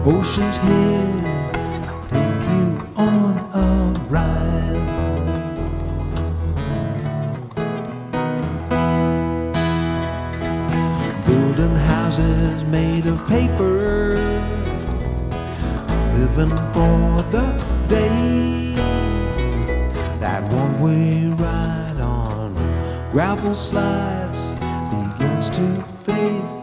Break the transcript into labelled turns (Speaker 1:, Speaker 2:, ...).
Speaker 1: Ocean's here, take you on a ride. Building houses made of paper, living for the day. That one-way ride on gravel slides begins to fade